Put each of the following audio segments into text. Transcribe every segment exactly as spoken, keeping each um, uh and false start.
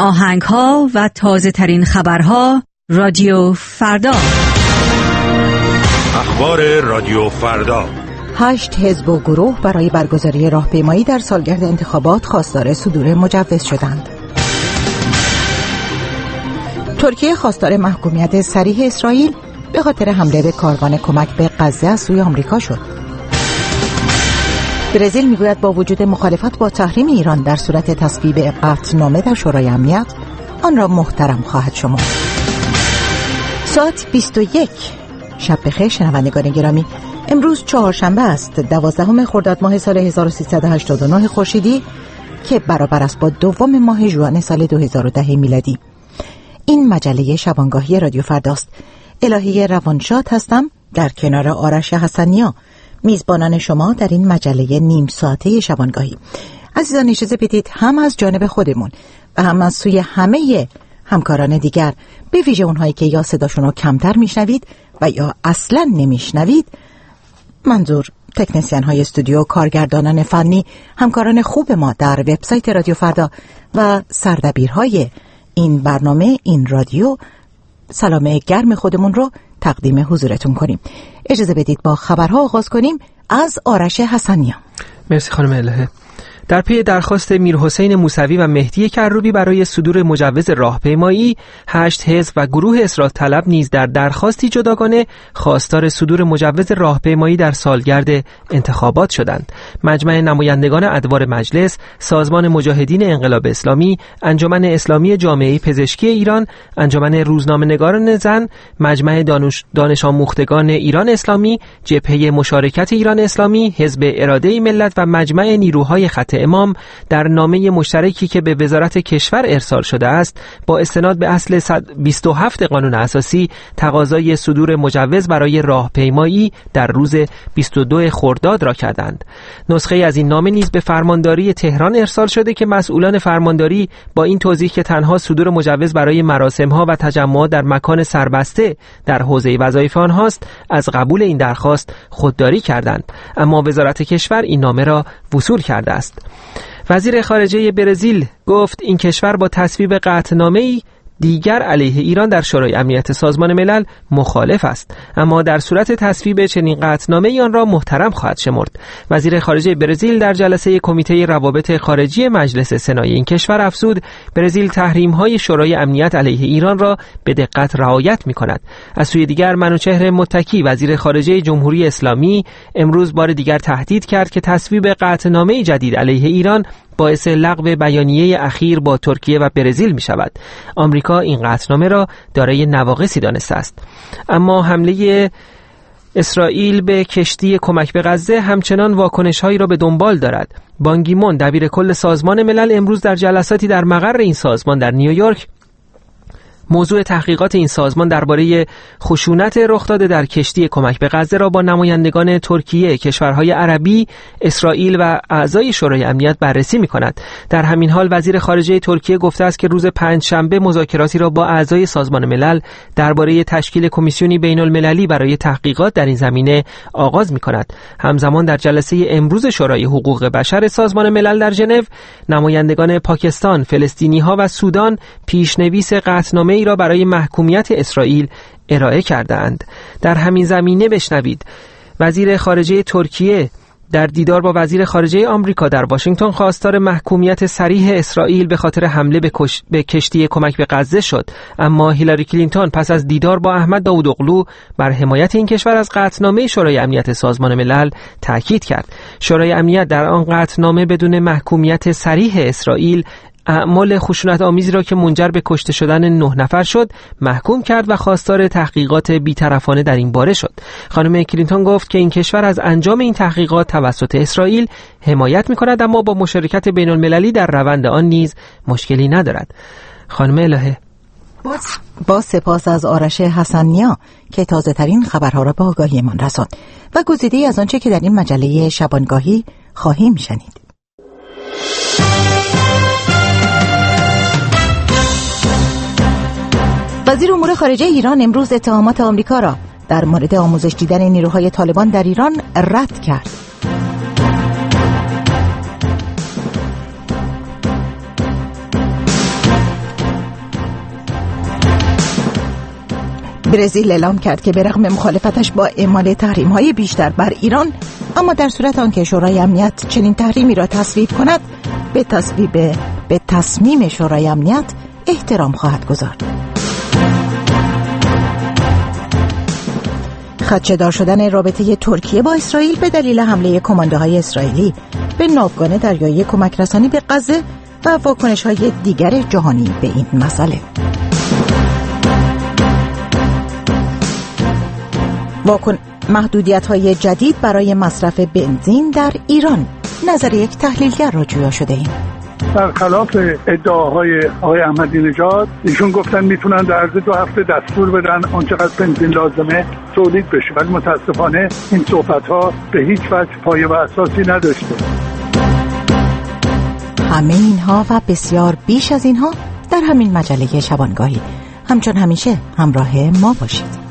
آهنگ‌ها و تازه ترین خبرها رادیو فردا. اخبار رادیو فردا. هشت حزب و گروه برای برگزاری راهپیمایی در سالگرد انتخابات خواستار صدور مجوز شدند. ترکیه خواستار محکومیت صریح اسرائیل به خاطر حمله به کاروان کمک به غزه از سوی آمریکا شد. برزیل میگوید با وجود مخالفت با تحریم ایران در صورت تصویب قطعنامه در شورای امنیت آن را محترم خواهد شمرد. ساعت بیست و یک. شب بخیر شنوندگان گرامی. امروز چهارشنبه است، دوازدهم خرداد ماه سال هزار و سیصد و هشتاد و نه خورشیدی که برابر است با دوم ماه ژوئن سال دو هزار و ده میلادی. این مجله شبانگاهی رادیو فرداست. الهی روانشاد هستم در کنار آرش حسنیا، میزبانان شما در این مجله نیم ساعته شبانگاهی. عزیزان اجازه بدید هم از جانب خودمون و هم از سوی همه همکاران دیگر، به ویژه اونهایی که یا صداشون رو کمتر میشنوید و یا اصلا نمیشنوید، منظور تکنسین های استودیو، کارگردانان فنی، همکاران خوب ما در وبسایت رادیو فردا و سردبیرهای این برنامه، این رادیو، سلام گرم خودمون رو تقدیم حضورتون کنیم. اجازه بدید با خبرها آغاز کنیم از آرش حسنیا. مرسی خانم الهه. در پی درخواست میرحسین موسوی و مهدی کروبی برای صدور مجوز راهپیمایی، هشت حزب و گروه اصلاح طلب نیز در درخواستی جداگانه خواستار صدور مجوز راهپیمایی در سالگرد انتخابات شدند. مجمع نمایندگان ادوار مجلس، سازمان مجاهدین انقلاب اسلامی، انجمن اسلامی جامعه پزشکی ایران، انجمن روزنامه‌نگاران زن، مجمع دانش, دانش آموختگان ایران اسلامی، جبهه مشارکت ایران اسلامی، حزب اراده ملت و مجمع نیروهای خط امام در نامه مشترکی که به وزارت کشور ارسال شده است، با استناد به اصل صد و بیست و هفت قانون اساسی تقاضای صدور مجوز برای راهپیمایی در روز بیست و دو خرداد را کردند. نسخه از این نامه نیز به فرمانداری تهران ارسال شده که مسئولان فرمانداری با این توضیح که تنها صدور مجوز برای مراسم‌ها و تجمعات در مکان سربسته در حوزه وظایف آنهاست، از قبول این درخواست خودداری کردند، اما وزارت کشور این نامه را وصول کرده است. وزیر خارجه برزیل گفت این کشور با تصویب قطعنامه‌ای دیگر علیه ایران در شورای امنیت سازمان ملل مخالف است، اما در صورت تصویب چنین قطعنامه‌ای آن را محترم خواهد شمرد. وزیر خارجه برزیل در جلسه کمیته روابط خارجی مجلس سنای این کشور افزود برزیل تحریم‌های شورای امنیت علیه ایران را به دقت رعایت می‌کند. از سوی دیگر منوچهر متکی وزیر خارجه جمهوری اسلامی امروز بار دیگر تهدید کرد که تصویب قطعنامه‌ای جدید علیه ایران باعث لغو بیانیه اخیر با ترکیه و برزیل می شود. آمریکا این قطعنامه را دارای نواقصی دانسته است. اما حمله اسرائیل به کشتی کمک به غزه همچنان واکنش‌هایی را به دنبال دارد. بان کی مون دبیر کل سازمان ملل امروز در جلساتی در مقر این سازمان در نیویورک موضوع تحقیقات این سازمان درباره خشونت رخ داده در کشتی کمک به غزه را با نمایندگان ترکیه، کشورهای عربی، اسرائیل و اعضای شورای امنیت بررسی می‌کند. در همین حال وزیر خارجه ترکیه گفته است که روز پنجشنبه مذاکراتی را با اعضای سازمان ملل درباره تشکیل کمیسیونی بین‌المللی برای تحقیقات در این زمینه آغاز می‌کند. همزمان در جلسه امروز شورای حقوق بشر سازمان ملل در ژنو، نمایندگان پاکستان، فلسطینی‌ها و سودان پیشنویس قطعنامه را برای محکومیت اسرائیل ارائه کردند. در همین زمینه بشنوید وزیر خارجه ترکیه در دیدار با وزیر خارجه آمریکا در واشنگتن خواستار محکومیت صریح اسرائیل به خاطر حمله به, کش... به کشتی کمک به غزه شد، اما هیلاری کلینتون پس از دیدار با احمد داوودوغلو بر حمایت این کشور از قطعنامه شورای امنیت سازمان ملل تاکید کرد. شورای امنیت در آن قطعنامه بدون محکومیت صریح اسرائیل اعمال خشونت آمیزی را که منجر به کشته شدن نه نفر شد محکوم کرد و خواستار تحقیقات بی‌طرفانه در این باره شد. خانم کلینتون گفت که این کشور از انجام این تحقیقات توسط اسرائیل حمایت می‌کند، اما با مشارکت بین‌المللی در روند آن نیز مشکلی ندارد. خانم الهه، با سپاس از آرش حسنیا که تازه ترین خبرها را به آگاهی من رساند و گزیده‌ای از آنچه که در این مجله شبانگاهی خواهیم شنید. وزیر امور خارجه ایران امروز اتهامات آمریکا را در مورد آموزش دیدن نیروهای طالبان در ایران رد کرد. برزیل اعلام کرد که به رغم مخالفتش با اعمال تحریم‌های بیشتر بر ایران، اما در صورت آنکه شورای امنیت چنین تحریمی را تصویب کند، به تصویب به تصمیم شورای امنیت احترام خواهد گذارد. خدشه‌دار شدن رابطه ترکیه با اسرائیل به دلیل حمله کماندوهای اسرائیلی به ناوگان دریایی کمک رسانی به غزه و واکنش‌های دیگر جهانی به این مسئله. واکن محدودیت‌های جدید برای مصرف بنزین در ایران. نظر یک تحلیلگر را جویا شده ایم. برخلاف ادعاهای آقای احمدی نژاد، ایشون گفتن میتونن در عرض دو هفته دستور بدن آنچقدر بنزین لازمه تولید بشه، ولی متاسفانه این صحبت‌ها به هیچ وجه پایه و اساسی نداشته. همه اینها و بسیار بیش از اینها در همین مجله شبانگاهی. همچون همیشه همراه ما باشید.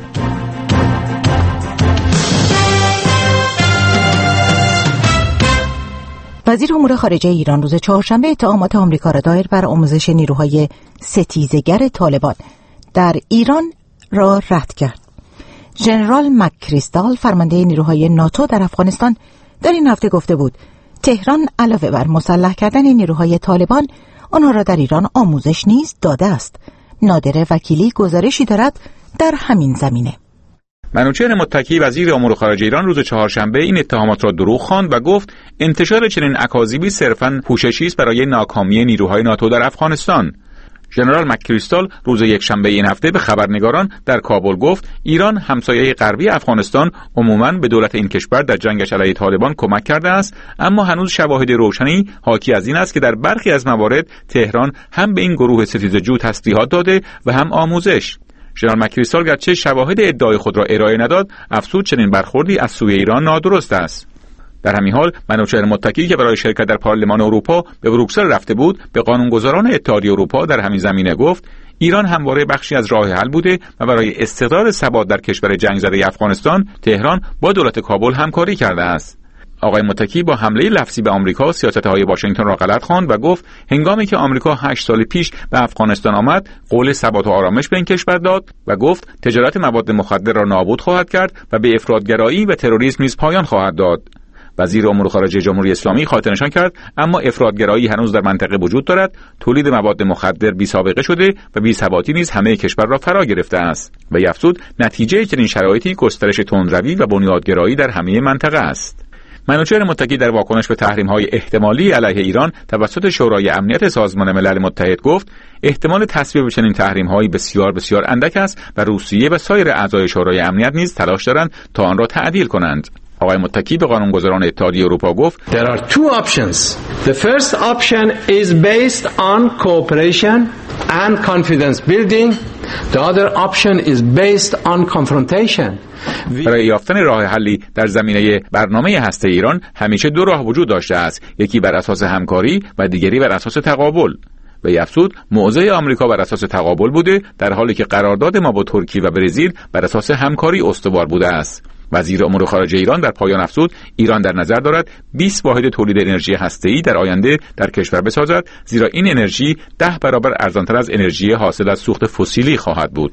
وزیر امور خارجه ایران روز چهارشنبه اتهامات آمریکا را دایر بر آموزش نیروهای ستیزگر طالبان در ایران را رد کرد. ژنرال مکریستال، فرمانده نیروهای ناتو در افغانستان، در این هفته گفته بود تهران علاوه بر مسلح کردن نیروهای طالبان، آنها را در ایران آموزش نیز داده است. نادر وکیلی گزارشی دارد در همین زمینه. منوچهر متکی، وزیر امور خارجه ایران، روز چهارشنبه این اتهامات را دروغ خواند و گفت انتشار چنین اکاذیبی صرفاً پوششی است برای ناکامی نیروهای ناتو در افغانستان. ژنرال مکریستال روز یکشنبه این هفته به خبرنگاران در کابل گفت ایران همسایه غربی افغانستان عموماً به دولت این کشور در جنگش علیه طالبان کمک کرده است، اما هنوز شواهد روشنی حاکی از این است که در برخی از موارد تهران هم به این گروه ستیزجو تسلیحات داده و هم آموزش. ژنرال مکریستال گرچه شواهد ادعای خود را ارائه نداد، افزود چنین برخوردی از سوی ایران نادرست است. در همین حال منوچهر متکی که برای شرکت در پارلمان اروپا به بروکسل رفته بود، به قانونگذاران اتحادیه اروپا در همین زمینه گفت ایران همواره بخشی از راه حل بوده و برای استقرار ثبات در کشور جنگ زده افغانستان تهران با دولت کابل همکاری کرده است. آقای متکی با حمله لفظی به آمریکا سیاست‌های واشنگتن را غلط خواند و گفت هنگامی که آمریکا هشت سال پیش به افغانستان آمد، قول ثبات و آرامش به این کشور داد و گفت تجارت مواد مخدر را نابود خواهد کرد و به افراطگرایی و تروریسم نیز پایان خواهد داد. وزیر امور خارجه جمهوری اسلامی خاطرنشان کرد اما افراطگرایی هنوز در منطقه وجود دارد، تولید مواد مخدر بی سابقه شده و بی ثباتی نیز همه کشور را فرا گرفته است و افزود نتیجه چنین شرایطی گسترش تندروی و بنیادگرایی در همه منطقه است. منوچهر متکی در واکنش به تحریم‌های احتمالی علیه ایران توسط شورای امنیت سازمان ملل متحد گفت احتمال تصویب چنین تحریم‌هایی بسیار بسیار اندک است و روسیه و سایر اعضای شورای امنیت نیز تلاش دارند تا آن را تعدیل کنند. آقای متکی به قانونگذاران اتحادیه اروپا گفت There are two options. The first option is based on cooperation and confidence building. The other option is based on confrontation. برای یافتن راه حلی در زمینه برنامه هسته ایران همیشه دو راه وجود داشته است، یکی بر اساس همکاری و دیگری بر اساس تقابل. و افزود موضع آمریکا بر اساس تقابل بوده، در حالی که قرارداد ما با ترکیه و برزیل بر اساس همکاری استوار بوده است. وزیر امور خارجه ایران در پایان افزود ایران در نظر دارد بیست واحد تولید انرژی هسته‌ای در آینده در کشور بسازد، زیرا این انرژی ده برابر ارزانتر از انرژی حاصل از سوخت فسیلی خواهد بود.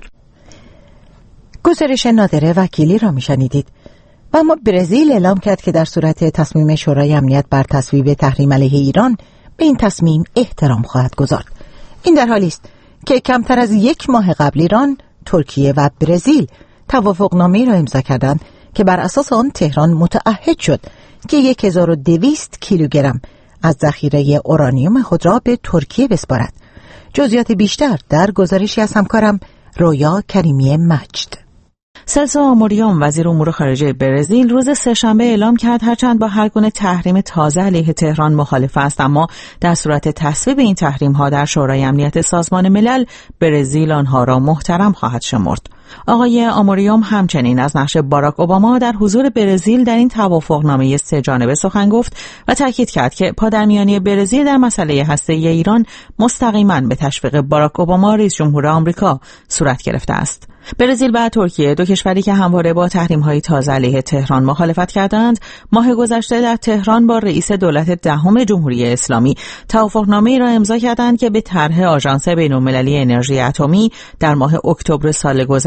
گزارش نادر وکیلی را میشنیدید. و اما برزیل اعلام کرد که در صورت تصمیم شورای امنیت بر تصویب تحریم علیه ایران به این تصمیم احترام خواهد گذارد. این در حالی است که کمتر از یک ماه قبل ایران، ترکیه و برزیل توافقنامه‌ای را امضا کردند که بر اساس آن تهران متعهد شد که هزار و دویست کیلوگرم از ذخیره اورانیوم خود را به ترکیه بسپارد. جزئیات بیشتر در گزارشی از همکارم رویا کریمی مجد. سلسو آموریوم، وزیر امور خارجه برزیل، روز سه‌شنبه اعلام کرد هرچند با هر گونه تحریم تازه علیه تهران مخالف است، اما در صورت تصویب این تحریم‌ها در شورای امنیت سازمان ملل، برزیل آنها را محترم خواهد شمرد. آقای آموریوم همچنین از نقش باراک اوباما در حضور برزیل در این توافقنامه سه جانبه سخن گفت و تاکید کرد که پادرمیانی برزیل در مسئله هسته‌ای ایران مستقیما به تشویق باراک اوباما رئیس جمهور آمریکا صورت گرفته است. برزیل و ترکیه، دو کشوری که همواره با تحریم‌های تازه علیه تهران مخالفت کردند، ماه گذشته در تهران با رئیس دولت دهم جمهوری اسلامی توافقنامه‌ای را امضا کردند که به طرح آژانس بین‌المللی انرژی اتمی در ماه اکتبر سال گذشته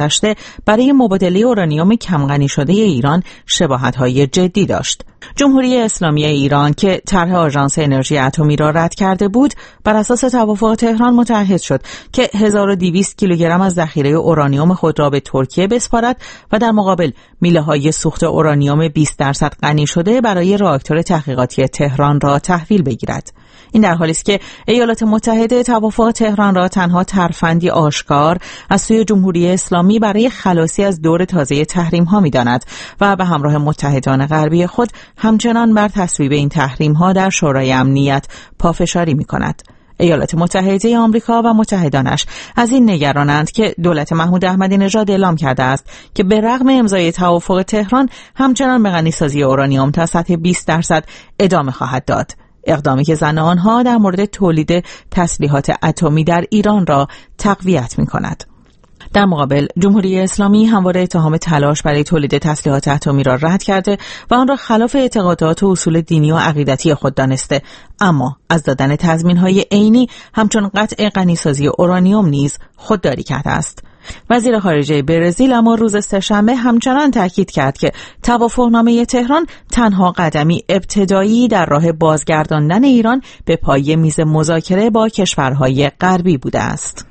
گذشته برای مبادله اورانیوم کمغنی شده ایران شباهت‌های جدی داشت. جمهوری اسلامی ایران که طرح آژانس انرژی اتمی را رد کرده بود، بر اساس توافق تهران متعهد شد که هزار و دویست کیلوگرم از ذخیره اورانیوم خود را به ترکیه بسپارد و در مقابل میله‌های سوخت اورانیوم بیست درصد غنی شده برای راکتور تحقیقاتی تهران را تحویل بگیرد. این در حالی است که ایالات متحده توافق تهران را تنها ترفندی آشکار از سوی جمهوری اسلامی برای خلاصی از دور تازه تحریم‌ها می‌داند و به همراه متحدان غربی خود همچنان بر تصویب این تحریم‌ها در شورای امنیت پافشاری می‌کند. ایالات متحده آمریکا و متحدانش از این نگرانند که دولت محمود احمدی نژاد اعلام کرده است که به رغم امضای توافق تهران همچنان به غنیسازی اورانیوم تا سطح بیست درصد ادامه خواهد داد. اقدامی که زن آنها در مورد تولید تسلیحات اتمی در ایران را تقویت می‌کند. در مقابل جمهوری اسلامی همواره اتهام تلاش برای تولید تسلیحات اتمی را رد کرده و آن را خلاف اعتقادات و اصول دینی و عقیدتی خود دانسته، اما از دادن تضمین‌های عینی همچون قطع غنیسازی اورانیوم نیز خودداری کرده است. وزیر خارجه برزیل اما روز سه‌شنبه همچنان تاکید کرد که توافقنامه تهران تنها قدمی ابتدایی در راه بازگرداندن ایران به پای میز مذاکره با کشورهای غربی بوده است.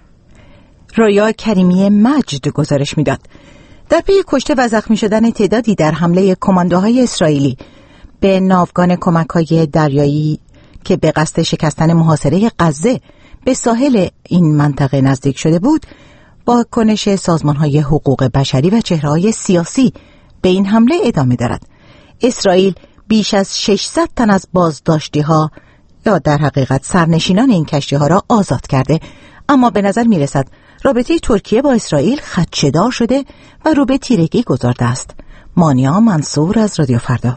رویا کریمی مجد گزارش میداد. در پی کشته و زخمی شدن تعدادی در حمله کماندوهای اسرائیلی به ناوگان کمک‌های دریایی که به قصد شکستن محاصره غزه به ساحل این منطقه نزدیک شده بود، با کنش سازمان‌های حقوق بشری و چهره‌های سیاسی به این حمله ادامه دارد. اسرائیل بیش از ششصد تن از بازداشتی‌ها یا در حقیقت سرنشینان این کشتی‌ها را آزاد کرده، اما به نظر می‌رسد رابطه ترکیه با اسرائیل خدشه‌دار شده و رو به تیرگی گذارده است. مانیا منصور از رادیو فردا.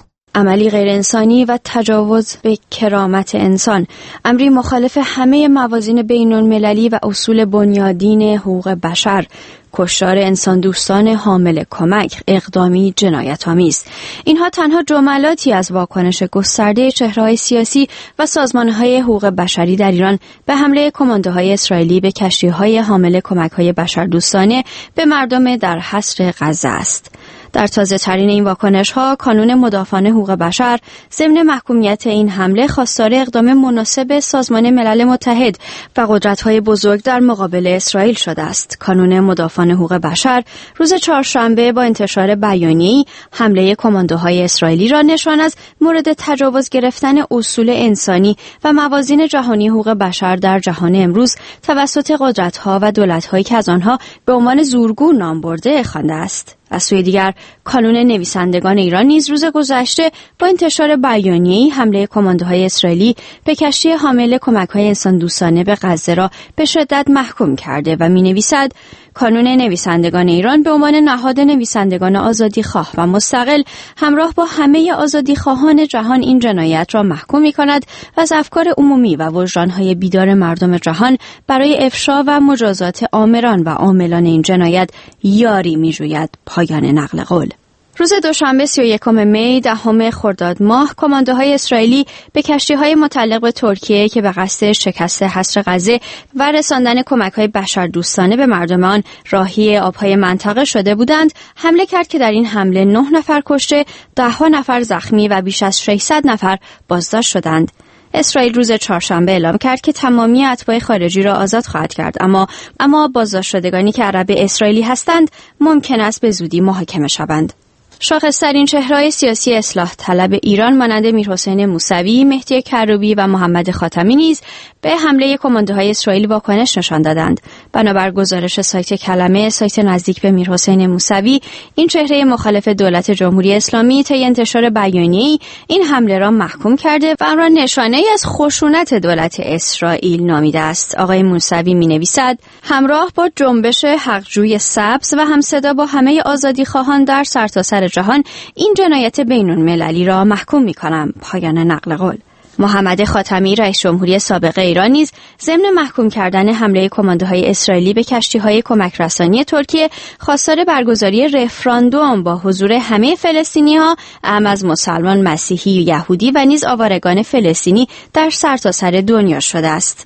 عملی غیر انسانی و تجاوز به کرامت انسان، امری مخالف همه موازین بین المللی و اصول بنیادین حقوق بشر، کشتار انسان دوستان حامل کمک، اقدامی جنایت‌آمیز. اینها تنها جملاتی از واکنش گسترده چهره‌های سیاسی و سازمان‌های حقوق بشری در ایران به حمله کماندوهای اسرائیلی به کشتی‌های حامل کمک‌های بشردوستانه به مردم در حصر غزه است. در تازه ترین این واکنش ها، کانون مدافعان حقوق بشر ضمن محکومیت این حمله خواستار اقدام مناسب سازمان ملل متحد و قدرت‌های بزرگ در مقابل اسرائیل شده است. کانون مدافعان حقوق بشر روز چهارشنبه با انتشار بیانیه‌ای حمله کماندوهای اسرائیلی را نشان از مورد تجاوز گرفتن اصول انسانی و موازین جهانی حقوق بشر در جهان امروز توسط قدرت‌ها و دولت‌هایی که از آنها به عنوان زورگو نام برده خوانده است. از سوی دیگر کانون نویسندگان ایران نیز روز گذشته با انتشار بیانیه‌ای حمله کماندوهای اسرائیلی به کشتی حامل کمک‌های انسان‌دوستانه به غزه را به شدت محکوم کرده و می‌نویسد: کانون نویسندگان ایران به عنوان نهاد نویسندگان آزادیخواه و مستقل همراه با همه آزادیخواهان جهان این جنایت را محکوم می‌کند و از افکار عمومی و وجدان‌های بیدار مردم جهان برای افشا و مجازات آمران و عاملان این جنایت یاری می‌جوید. پایان نقل قول. روز دوشنبه سی و یکم می دهم خرداد ماه کماندوهای اسرائیلی به کشتی‌های متعلق به ترکیه که به قصد شکست حصر غزه و رساندن کمک‌های بشردوستانه به مردم آن راهی آب‌های منطقه شده بودند حمله کرد که در این حمله نه نفر کشته، ده‌ها نفر زخمی و بیش از ششصد نفر بازداشت شدند. اسرائیل روز چهارشنبه اعلام کرد که تمامی اتباع خارجی را آزاد خواهد کرد، اما اما بازداشت شدگانی که عرب اسرائیلی هستند ممکن است به زودی محاکمه شوند. شاخص‌ترین چهره‌های سیاسی اصلاح طلب ایران مانند میرحسین موسوی، مهدی کروبی و محمد خاتمی نیز به حمله کماندوهای اسرائیل واکنش نشان دادند. بنابر گزارش سایت کلمه، سایت نزدیک به میرحسین موسوی، این چهره مخالف دولت جمهوری اسلامی طی انتشار بیانیه‌ای این حمله را محکوم کرده و آن را نشانه‌ای از خشونت دولت اسرائیل نامیده است. آقای موسوی می‌نویسد: همراه با جنبش حقجوی سبز و همصدا با همه آزادیخواهان در سرتاسر جهان این جنایت بین‌المللی را محکوم می‌کنم. پایان نقل قول. محمد خاتمی رئیس جمهوری سابق ایران نیز ضمن محکوم کردن حمله کماندوهای اسرائیلی به کشتی‌های کمک رسانی ترکیه خواستار برگزاری رفراندوم با حضور همه فلسطینی‌ها، اعم از مسلمان، مسیحی، یهودی و نیز آوارگان فلسطینی در سرتاسر دنیا شده است.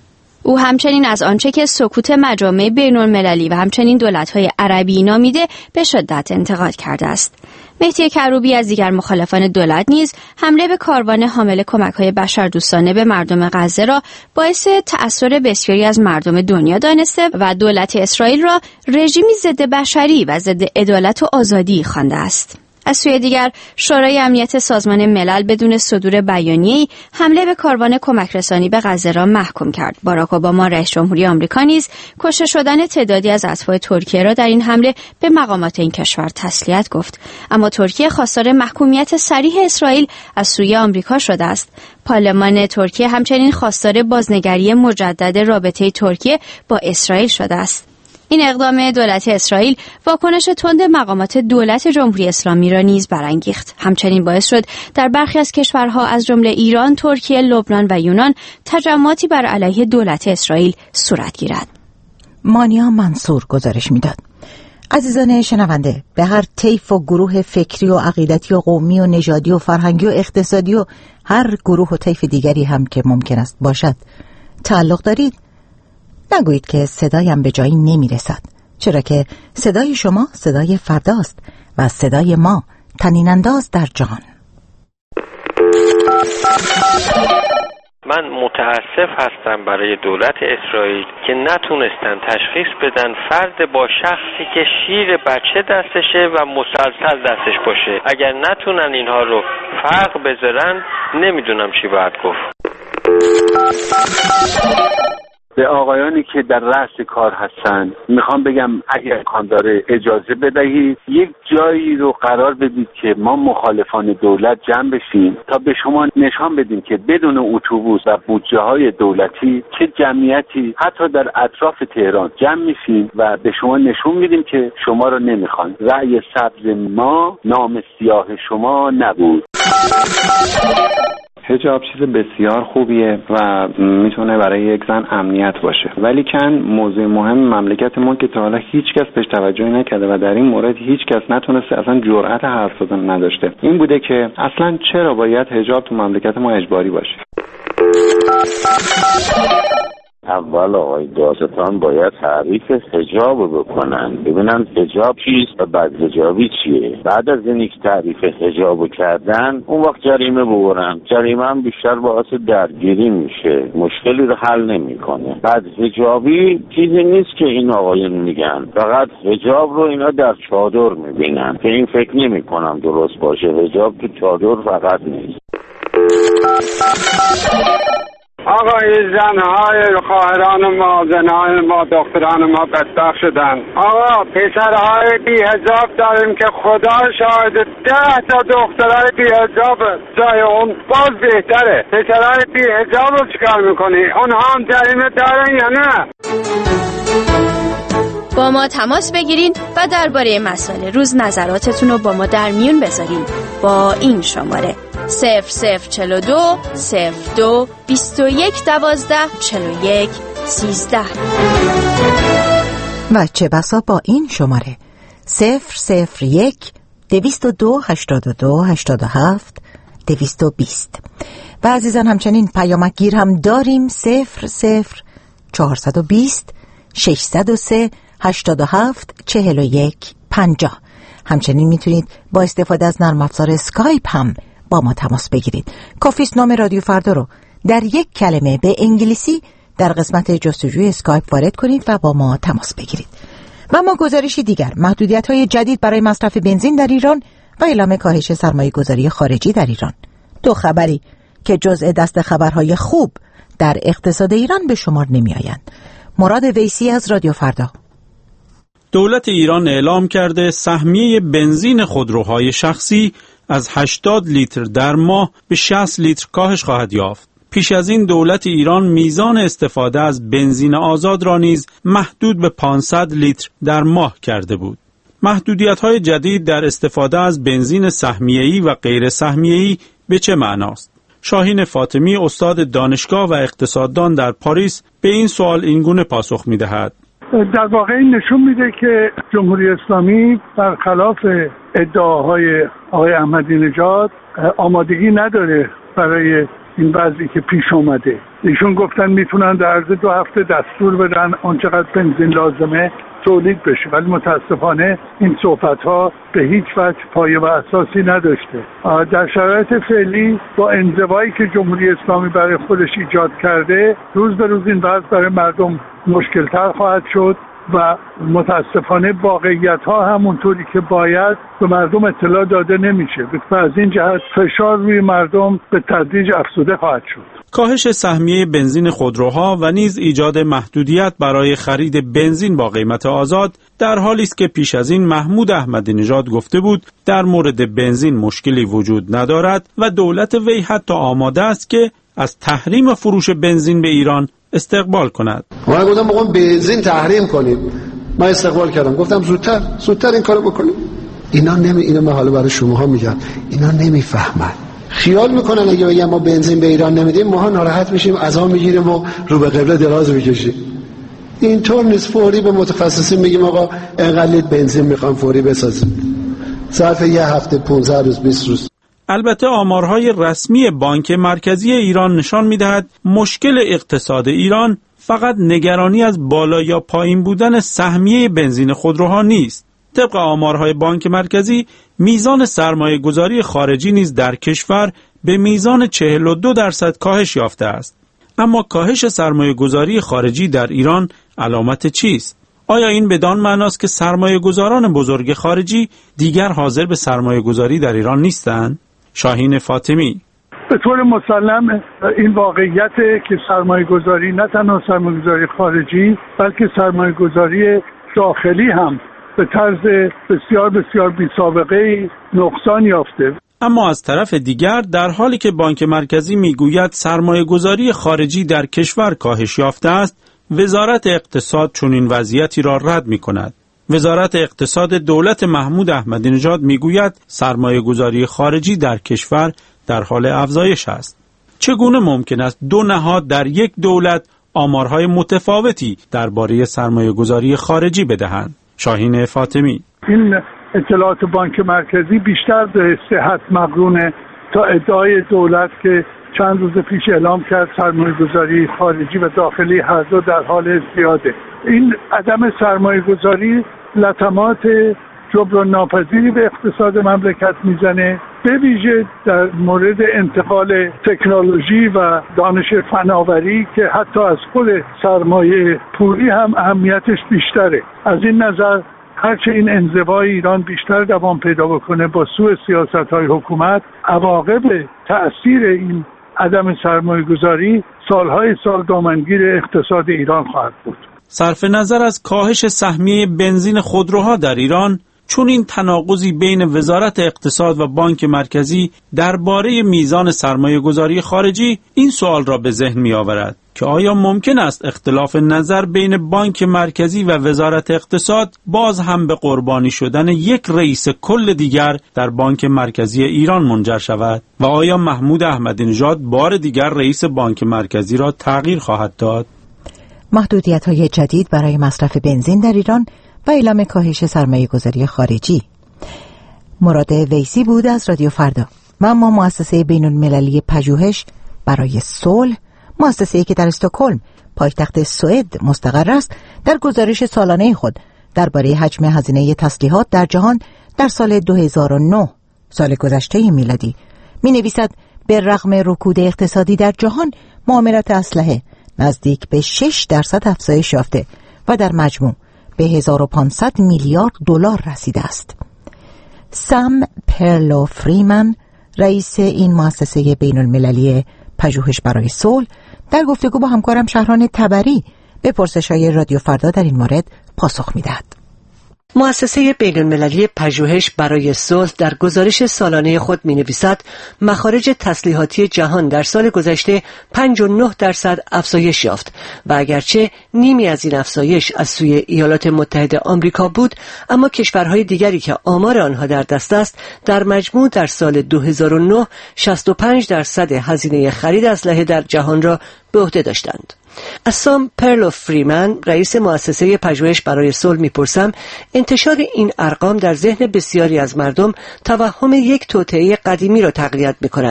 او همچنین از آنچه که سکوت مجامع بین‌المللی و همچنین دولت‌های عربی نامیده به شدت انتقاد کرده است. مهدی کروبی از دیگر مخالفان دولت نیز حمله به کاروان حامل کمک‌های بشردوستانه به مردم غزه را باعث تأثیر بسیاری از مردم دنیا دانسته و دولت اسرائیل را رژیمی ضد بشری و ضد عدالت و آزادی خوانده است. از سوی دیگر شورای امنیت سازمان ملل بدون صدور بیانیه‌ای حمله به کاروان کمک رسانی به غزه را محکوم کرد. باراک اوباما رئیس جمهوری آمریکا نیز کشته شدن تعدادی از اتباع ترکیه را در این حمله به مقامات این کشور تسلیت گفت. اما ترکیه خواستار محکومیت صریح اسرائیل از سوی آمریکا شده است. پارلمان ترکیه همچنین خواستار بازنگری مجدد رابطه ترکیه با اسرائیل شده است. این اقدام دولت اسرائیل واکنش تند مقامات دولت جمهوری اسلامی را نیز برانگیخت. همچنین باعث شد در برخی از کشورها از جمله ایران، ترکیه، لبنان و یونان تجمعاتی بر علیه دولت اسرائیل صورت گیرد. مانیا منصور گزارش میداد. عزیزان شنونده، به هر طیف و گروه فکری و عقیدتی و قومی و نژادی و فرهنگی و اقتصادی و هر گروه و طیف دیگری هم که ممکن است باشد تعلق دارید، نگویید که صدایم به جایی نمیرسد، چرا که صدای شما صدای فرداست و صدای ما طنین انداز در جهان. من متاسف هستم برای دولت اسرائیل که نتونستن تشخیص بدن فرد با شخصی که شیر بچه دستشه و مسلسل دستش باشه. اگر نتونن اینها رو فرق بذارن نمیدونم چی باید گفت. به آقایانی که در رأس کار هستن میخوام بگم اگر امکان داره اجازه بدهید یک جایی رو قرار بدید که ما مخالفان دولت جمع بشیم تا به شما نشان بدیم که بدون اتوبوس و بودجه های دولتی چه جمعیتی حتی در اطراف تهران جمع میشیم و به شما نشون میدیم که شما رو نمیخوان. رأی سبز ما نام سیاه شما نبود. حجاب چیز بسیار خوبیه و میتونه برای یک زن امنیت باشه، ولی کن موضوع مهم مملکت ما که تا حالا هیچ کس بهش توجهی نکرده و در این مورد هیچ کس نتونسته اصلا جرأت حرف زدن نداشته، این بوده که اصلا چرا باید حجاب تو مملکت ما اجباری باشه. اول آقای دادستان باید تعریف حجاب رو بکنن، ببینن حجاب چیست و بعد حجابی چیه. بعد از اینی که تعریف حجاب رو کردن اون وقت جریمه ببرن. جریمه هم بیشتر باعث درگیری میشه، مشکلی رو حل نمیکنه. بعد حجابی چیزی نیست که این آقایون میگن، فقط حجاب رو اینا در چادر میبینن که این فکر نمیکنم درست باشه. حجاب تو چادر فقط نیست. آقای زنهای خواهران ما، زنهای ما، دختران ما بدبخت شدن. آقا پسرهای بی حجاب داریم که خدا شاهد ده تا دخترهای بی حجاب جای اون باز بهتره. پسرهای بی حجاب رو چیکار میکنی؟ اونها هم جریمه دارن یا نه؟ با ما تماس بگیرین و درباره مسائل روز نظراتتون رو با ما در میون بذارین با این شماره صفر صفر چهل و دو صفر دو بیست و یک دوازده چهل و یک سیزده و چه بسا با این شماره صفر صفر یک دویست و دو هشتاد و دو هشتاد و هفت دویست و بیست. و عزیزان همچنین پیامک گیر هم داریم صفر صفر چهارصد و بیست ششصد و سه هشتاد و هفت چهل و یک پنجاه. همچنین میتونید با استفاده از نرم افزار اسکایپ هم با ما تماس بگیرید. کافیست نام رادیو فردا رو در یک کلمه به انگلیسی در قسمت جستجوی اسکایپ وارد کنید و با ما تماس بگیرید. و ما گزارشی دیگر، محدودیت‌های جدید برای مصرف بنزین در ایران و اعلام کاهش سرمایه‌گذاری خارجی در ایران. دو خبری که جزء دست خبرهای خوب در اقتصاد ایران به شمار نمی‌آیند. مراد ویسی از رادیو فردا. دولت ایران اعلام کرده سهمیه بنزین خودروهای شخصی از هشتاد لیتر در ماه به شصت لیتر کاهش خواهد یافت. پیش از این دولت ایران میزان استفاده از بنزین آزاد را نیز محدود به پانصد لیتر در ماه کرده بود. محدودیت‌های جدید در استفاده از بنزین سهمیه‌ای و غیر سهمیه‌ای به چه معناست؟ شاهین فاطمی استاد دانشگاه و اقتصاددان در پاریس به این سوال اینگونه پاسخ می‌دهد. در واقع این نشون میده که جمهوری اسلامی برخلاف ادعاهای آقای احمدی نژاد آمادگی نداره برای این وضعی که پیش اومده. ایشون گفتن میتونن در عرض دو هفته دستور بدن آنچقدر بنزین لازمه تولید بشه، ولی متاسفانه این صحبت‌ها به هیچ وجه پایه و اساسی نداشته. در شرایط فعلی با انزوایی که جمهوری اسلامی برای خودش ایجاد کرده، روز به روز این وضع برای مردم مشکل‌تر خواهد شد و متاسفانه واقعیت‌ها همونطوری که باید به مردم اطلاع داده نمیشه و از این جهت فشار روی مردم به تدریج افزوده خواهد شد. کاهش سهمیه بنزین خودروها و نیز ایجاد محدودیت برای خرید بنزین با قیمت آزاد در حالی است که پیش از این محمود احمدی نژاد گفته بود در مورد بنزین مشکلی وجود ندارد و دولت وی حتی آماده است که از تحریم فروش بنزین به ایران استقبال کند. من گفتم بگم بنزین تحریم کنیم، من استقبال کردم، گفتم زودتر زودتر این کارو بکنیم. اینا نمی اینو من حالا برای شماها میگم، اینا نمیفهمن. خیال میکنن اگه بگم ما بنزین به ایران نمیدیم ماها ناراحت میشیم، عزا میگیریم و رو به قبله دراز میکشیم. اینطور نیست. فوری به متخصصین میگیم آقا اینقدر بنزین میخوام فوری بسازیم، ظرف یه هفته پانزده روز بیست روز. البته آمارهای رسمی بانک مرکزی ایران نشان می‌دهد مشکل اقتصاد ایران فقط نگرانی از بالا یا پایین بودن سهمیه بنزین خودروها نیست. طبق آمارهای بانک مرکزی میزان سرمایه گذاری خارجی نیز در کشور به میزان چهل و دو درصد کاهش یافته است. اما کاهش سرمایه گذاری خارجی در ایران علامت چیست؟ آیا این بدان معناست که سرمایه گذاران بزرگ خارجی دیگر حاضر به سرمایه گذاری در ایران نیستند؟ شاهین فاطمی: به طور مسلم این واقعیته که سرمایه گذاری نه تنها سرمایه گذاری خارجی بلکه سرمایه گذاری داخلی هم به طرز بسیار بسیار بی سابقه نقصان یافته. اما از طرف دیگر در حالی که بانک مرکزی میگوید سرمایه گذاری خارجی در کشور کاهش یافته است، وزارت اقتصاد چنین وضعیتی را رد می کند. وزارت اقتصاد دولت محمود احمدی نژاد میگوید سرمایه گذاری خارجی در کشور در حال افزایش است. چگونه ممکن است دو نهاد در یک دولت آمارهای متفاوتی درباره سرمایه گذاری خارجی بدهند؟ شاهین فاطمی: این اطلاعات بانک مرکزی بیشتر به صحت مقرونه تا ادعای دولت که چند روز پیش اعلام کرد سرمایه گذاری خارجی و داخلی هر دو در حال زیاده. این عدم سرمایه گذاری لطمات جبران ناپذیری به اقتصاد مملکت میزنه، به ویژه در مورد انتقال تکنولوژی و دانش فناوری که حتی از خود سرمایه پولی هم اهمیتش بیشتره. از این نظر هرچه این انزوای ایران بیشتر دوام پیدا بکنه با سوء سیاست‌های حکومت، عواقب تأثیر این عدم سرمایه گذاری سالهای سال دامنگیر اقتصاد ایران خواهد بود. صرف نظر از کاهش سهمیه بنزین خودروها در ایران، چون این تناقضی بین وزارت اقتصاد و بانک مرکزی درباره میزان سرمایه گذاری خارجی این سوال را به ذهن می آورد که آیا ممکن است اختلاف نظر بین بانک مرکزی و وزارت اقتصاد باز هم به قربانی شدن یک رئیس کل دیگر در بانک مرکزی ایران منجر شود و آیا محمود احمدی نژاد بار دیگر رئیس بانک مرکزی را تغییر خواهد داد؟ محدودیت‌های جدید برای مصرف بنزین در ایران و اعلام کاهش سرمایه گذاری خارجی. مراد ویسی بود از رادیو فردا. و اما مؤسسه بین المللی پژوهش برای صلح، مؤسسه‌ای که در استکهلم پایتخت سوئد مستقر است، در گزارش سالانه خود درباره حجم هزینه تسلیحات در جهان در سال دو هزار و نه، سال گذشته میلادی، می‌نویسد به رغم رکود اقتصادی در جهان، معاملات اسلحه نزدیک به شش درصد افزایش یافته و در مجموع به هزار و پانصد میلیارد دلار رسیده است. سام پرلو فریمن، رئیس این مؤسسه بین المللی پژوهش برای صلح، در گفتگو با همکارم شهران تبری به پرسش‌های رادیو فردا در این مورد پاسخ می‌دهد. مؤسسه بین المللی پژوهش برای صلح در گزارش سالانه خود می‌نویسد مخارج تسلیحاتی جهان در سال گذشته پنجاه و نه درصد افزایش یافت و اگرچه نیمی از این افزایش از سوی ایالات متحده آمریکا بود، اما کشورهای دیگری که آمار آنها در دست است در مجموع در سال دو هزار و نه شصت و پنج درصد هزینه خرید اسلحه در جهان را به عهده داشتند. از سام پرلو فریمن، رئیس مؤسسه پژوهش برای صلح، میپرسم انتشار این ارقام در ذهن بسیاری از مردم توهم یک توطئه قدیمی را تقویت میکند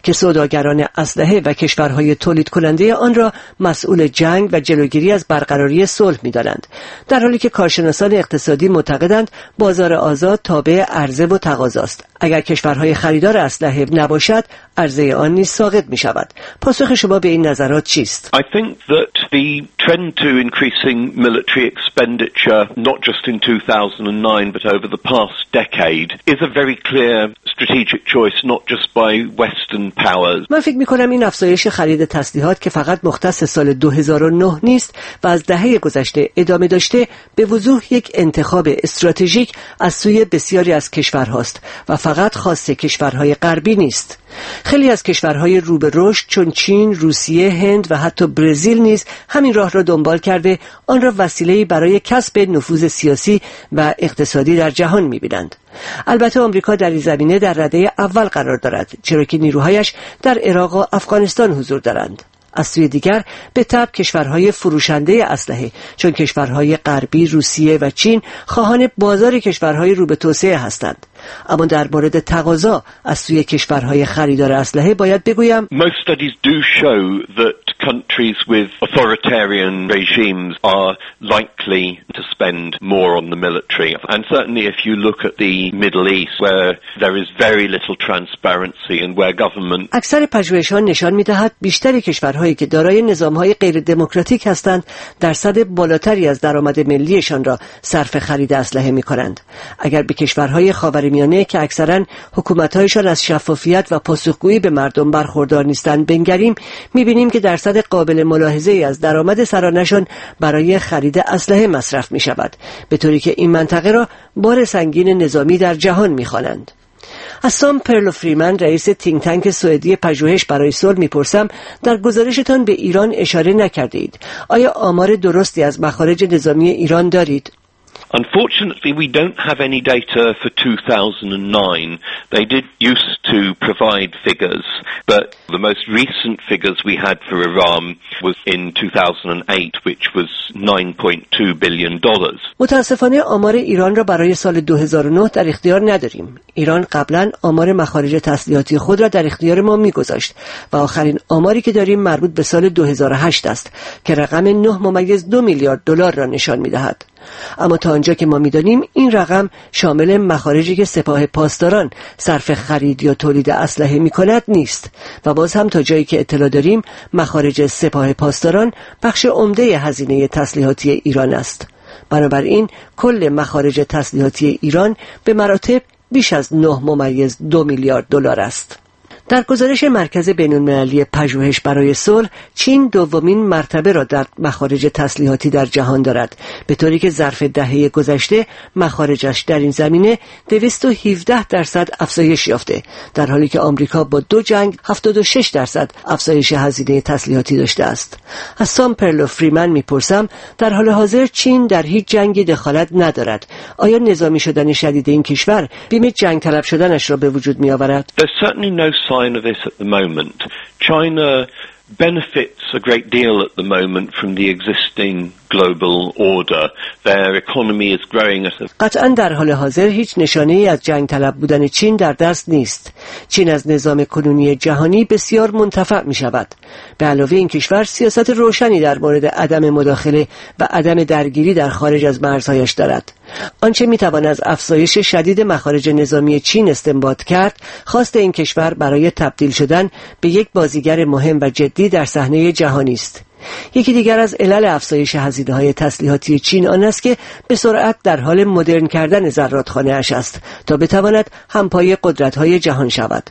که سوداگران اسلحه و کشورهای تولید کننده آن را مسئول جنگ و جلوگیری از برقراری صلح می‌دانند، در حالی که کارشناسان اقتصادی معتقدند بازار آزاد تابع عرضه و تقاضاست. اگر کشورهای خریدار اسلحه نباشد، عرضه آن نیز ساقط می‌شود. پاسخ شما به این نظرات چیست؟ I think that the trend to increasing military expenditure not just in two thousand nine but over the past decade is a very clear strategic choice not just by western powers. من فکر می‌کنم این افزایش خرید تسلیحات که فقط مختص سال دو هزار و نه نیست و از دهه گذشته ادامه داشته، به وضوح یک انتخاب استراتژیک از سوی بسیاری از کشورهاست و فقط خاص کشورهای غربی نیست. خیلی از کشورهای رو به رشد چون چین، روسیه، هند و حتی برزیل نیز همین راه را دنبال کرده آن را وسیله‌ای برای کسب نفوذ سیاسی و اقتصادی در جهان می‌بینند. البته آمریکا در این زمینه در رده اول قرار دارد، چرا که نیروهایش در عراق و افغانستان حضور دارند. از سوی دیگر به طبع کشورهای فروشنده اسلحه چون کشورهای غربی، روسیه و چین خواهان بازار کشورهای رو به توسعه هستند. اما در مورد تقاضا از سوی کشورهای خریدار اسلحه باید بگویم Most studies do show that countries with authoritarian regimes are likely to spend more on the military. And certainly if you look at the Middle East where there is very little transparency and where government اکثر پژوهش‌ها نشان می‌دهد بیشتر کشورهایی که دارای نظام‌های غیر دموکراتیک هستند درصد بالاتری از درآمد ملیشان را صرف خرید اسلحه می‌کنند. اگر به کشورهای خاورمیانه که اکثراً حکومت‌هایشان از شفافیت و پاسخگویی به مردم برخوردار نیستند بنگریم، می‌بینیم که درصد قابل ملاحظه‌ای از درآمد سرانه‌شان برای خرید اسلحه مصرف می‌شود، به طوری که این منطقه را بار سنگین نظامی در جهان می‌خوانند. از سام پرلو فریمن، رئیس تینک تانک سوئدی پژوهش برای صلح میپرسم در گزارشتان به ایران اشاره نکرده اید. آیا آمار درستی از مخارج نظامی ایران دارید؟ Unfortunately, we don't have any data for two thousand nine. They did used to provide figures, but the most recent figures we had for Iran was in two thousand eight, which was nine point two billion dollars. متاسفانه آمار ایران را برای سال دو هزار و نه در اختیار نداریم. ایران قبلا آمار مخارج تسلیحاتی خود را در اختیار ما میگذاشت و آخرین آماری که داریم مربوط به سال دو هزار و هشت است که رقم نه ممیز دو میلیارد دلار را نشان میدهد. اما تا آنجا که ما می‌دانیم این رقم شامل مخارجی که سپاه پاسداران صرف خرید یا تولید اسلحه می‌کند نیست و باز هم تا جایی که اطلاع داریم مخارج سپاه پاسداران بخش عمده هزینه تسلیحاتی ایران است. بنابراین کل مخارج تسلیحاتی ایران به مراتب بیش از نه ممیز دو میلیارد دلار است. در گزارش مرکز بین‌المللی پژوهش برای صلح، چین دومین مرتبه را در مخارج تسلیحاتی در جهان دارد، به طوری که ظرف دهه گذشته مخارجش در این زمینه دویست و هفده درصد افزایش یافته، در حالی که آمریکا با دو جنگ هفتاد و شش درصد افزایش هزینه تسلیحاتی داشته است. از سام پرلو فریمن میپرسم در حال حاضر چین در هیچ جنگی دخالت ندارد. آیا نظامی شدن شدید این کشور بیمه جنگ طلب شدنش را به وجود میآورد؟ There's certainly no sign of this at the moment. China benefits a great deal at the moment from the existing global order. Their economy is growing at a... قطعاً در حال حاضر هیچ نشانه‌ای از جنگ طلب بودن چین در دست نیست. چین از نظام کنونی جهانی بسیار منتفع می شود. به علاوه این کشور سیاست روشنی در مورد عدم مداخله و عدم درگیری در خارج از مرزهایش دارد. آنچه می توان از افزایش شدید مخارج نظامی چین استنباط کرد، خواست این کشور برای تبدیل شدن به یک بازیگر مهم و جدی در صحنه جهانی است. یکی دیگر از علل افزایش هزینه‌های تسلیحاتی چین آن است که به سرعت در حال مدرن کردن زرادخانه‌اش است تا بتواند همپای قدرت‌های جهان شود.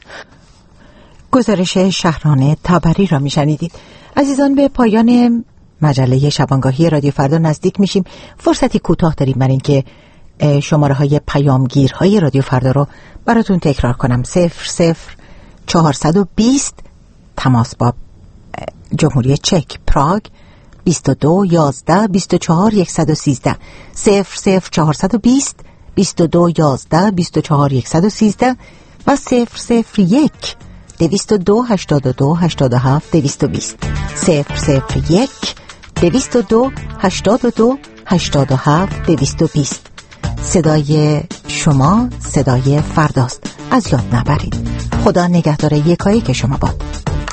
گزارش شهرانه تابری را می‌شنیدید. عزیزان، به پایان مجله شبانگاهی رادیو فردا نزدیک میشیم. فرصتی کوتاه داریم برای اینکه شماره های پیامگیرهای رادیو فردا رو براتون تکرار کنم. صفر صفر چهارصد و بیست تماس با جمهوری چک پراگ، بیست و دو یازده بیست و چهار صد و سیزده، صفر صفر چهارصد و بیست بیست و دو یازده بیست و چهار صد و سیزده و صفر صفر یک دویست و دو هشتاد و دو هشتاد و هفت دویست و بیست، صفر صفر یک دویست و دو هشتاد و دو هشتاد و هفت دویست و بیست. صدای شما صدای فرداست، از یاد نبرید. خدا نگهدار یکایی که شما باد.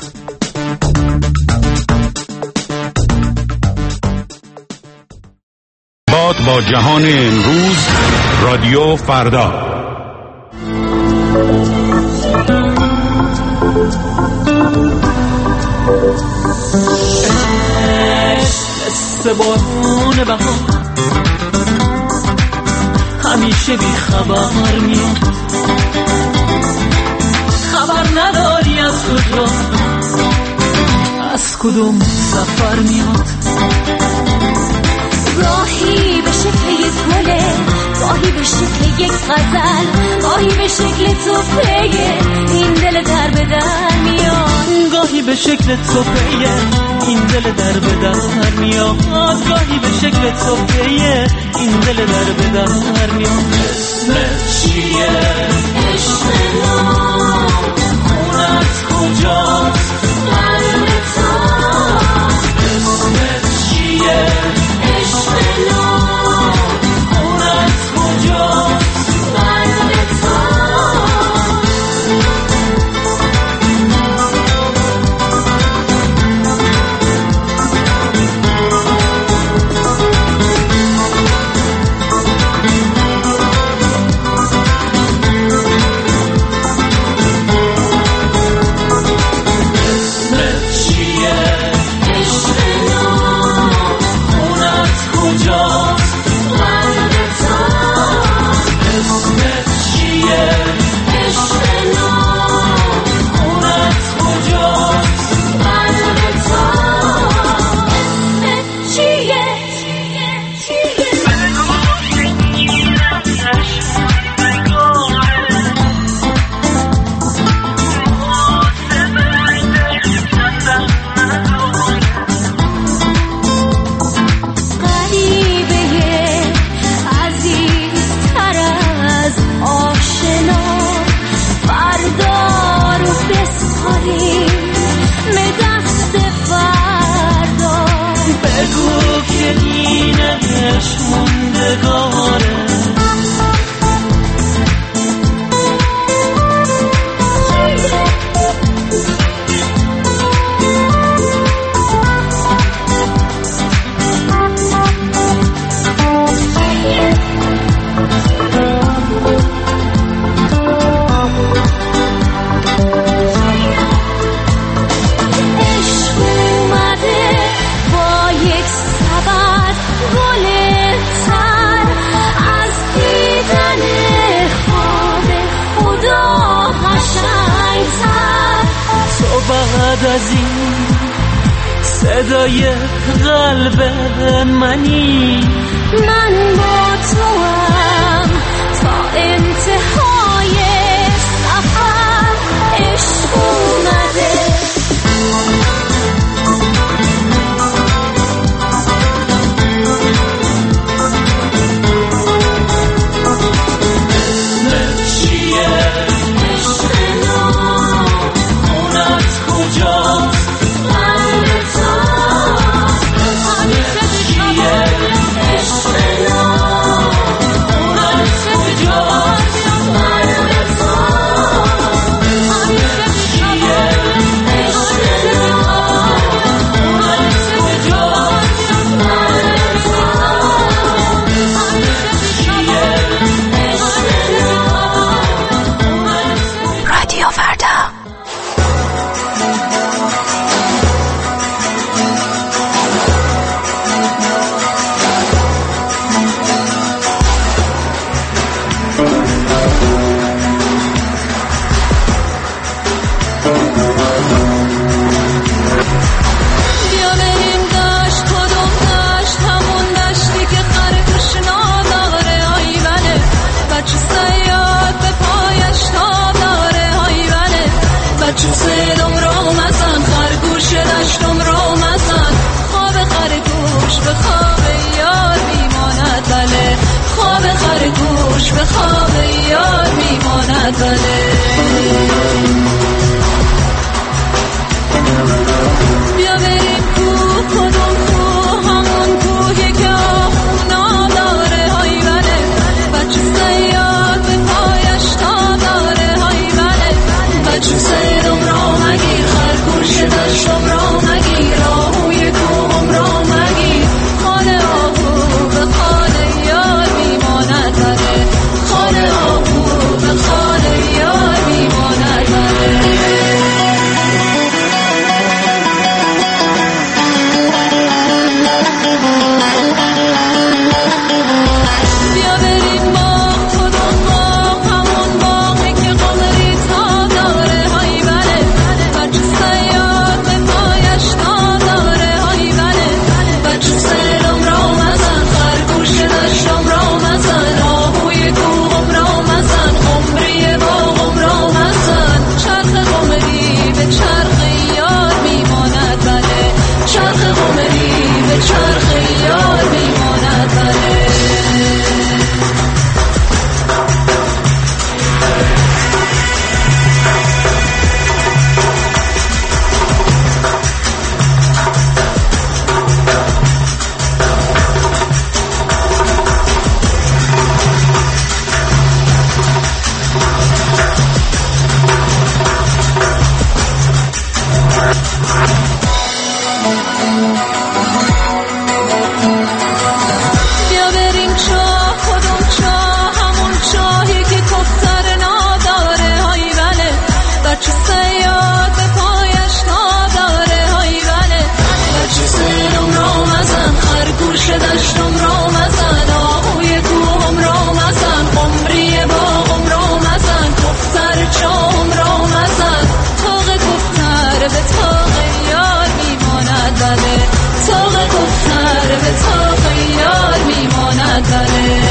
باد با جهان امروز رادیو فردا. مثل بارون بهار همیشه بی خبر میاد، خبر نداری از کجا از کدوم سفر میاد. گاهی به شکل یک گله، گاهی به شکل یک غزل، گاهی به شکل توپیه این دل در به در میاد. گاهی به شکل توپیه این دل در به در میاد. گاهی به شکل توپیه این دل در به در میاد. اسمت چیه؟ عشق نام خونت کجاست؟ قلب تا اسمت چیه؟ عشق نام خونت کجاست؟ قلب تا بعد از این صدای قلب منی، من با تو هم تا انتهای سفر. عشق اومده اسمت چیه؟ عشق نام خونت کجاست؟ قلب تا اسمت چیه؟ عشق نام زنه.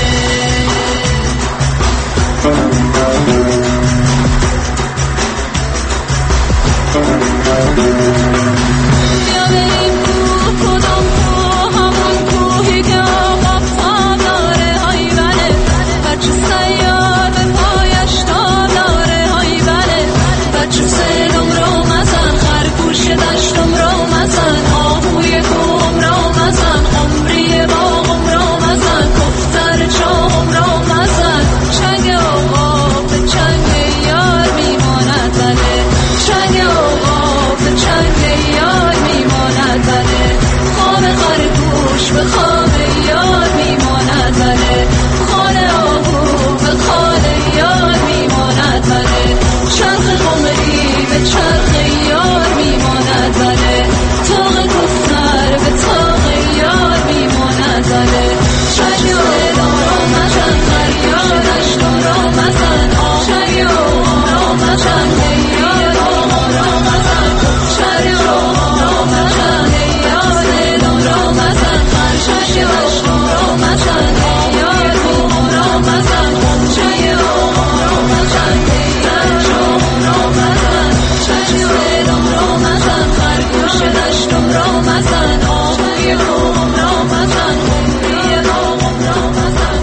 بیا بریم کوه، کدام کوه؟ همون کوهی که آقا پا داره های بله، بچه سیاد به پایش تا داره های بله، بچه سیدم رو مزن، خرگوش دشتم رو مزن، آهوی کوهم رو مزن، عمری باغم رو مزن، کفتر چاهم رو مزن. چنگ آقا به چنگ یار میماند بله، چنگ آقا به چنگ یار میماند بله، خواب خرگوش به خواب یار میماند بله، خال آهو به خال یار میماند بله، چرخ قمری به چرخ یار میماند بله، تاق کفتر به تاق یار میماند بله، چنگ آقا مزن، خریار دشتم را مزن، چنگ آقا مزن، یار آقا را مزن، چنگ آقا را مزن، یار دلم را مزن، چنگ آقا را مزن، یار کوهم را مزن، چنگ آقا را مزن، یار چاهم را مزن، چنگ دلم را مزن، خرگوش دشتم را مزن، آهوی کوهم را مزن، عمری باغم را مزن.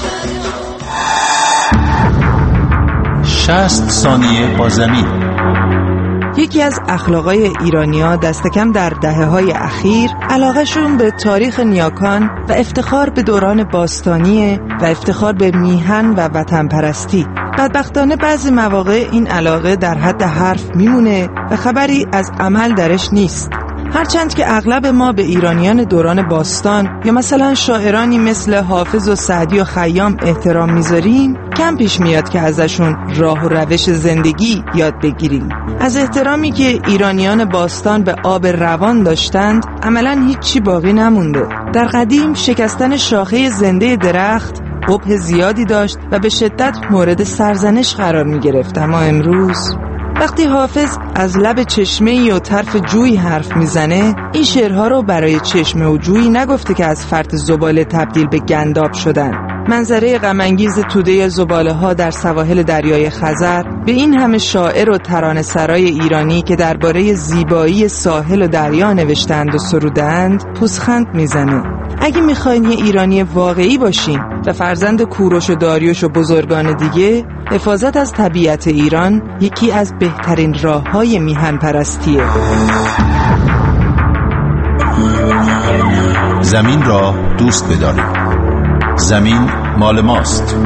شصت ثانیه با زمین. یکی از اخلاقای ایرانی‌ها دست کم در دهه‌های اخیر علاقه‌شون به تاریخ نیاکان و افتخار به دوران باستانی و افتخار به میهن و وطن پرستی. بدبختانه بعضی مواقع این علاقه در حد حرف میمونه و خبری از عمل درش نیست. هرچند که اغلب ما به ایرانیان دوران باستان یا مثلا شاعرانی مثل حافظ و سعدی و خیام احترام میذاریم، کم پیش میاد که ازشون راه و روش زندگی یاد بگیریم. از احترامی که ایرانیان باستان به آب روان داشتند عملاً هیچی باقی نمونده. در قدیم شکستن شاخه زنده درخت قبح زیادی داشت و به شدت مورد سرزنش قرار می گرفت. اما امروز وقتی حافظ از لب چشمه‌ای و طرف جوی حرف میزنه، این شعرها رو برای چشمه و جوی نگفته که از فرط زباله تبدیل به گنداب شدن. منظره غم‌انگیز توده زباله ها در سواحل دریای خزر به این همه شاعر و ترانه‌سرای ایرانی که درباره زیبایی ساحل و دریا نوشتند و سرودند پوزخند میزنه. اگه میخواین یه ایرانی واقعی باشین و فرزند کوروش و داریوش و بزرگان دیگه، حفاظت از طبیعت ایران یکی از بهترین راه‌های میهن پرستیه. زمین را دوست بدارید. زمین مال ماست.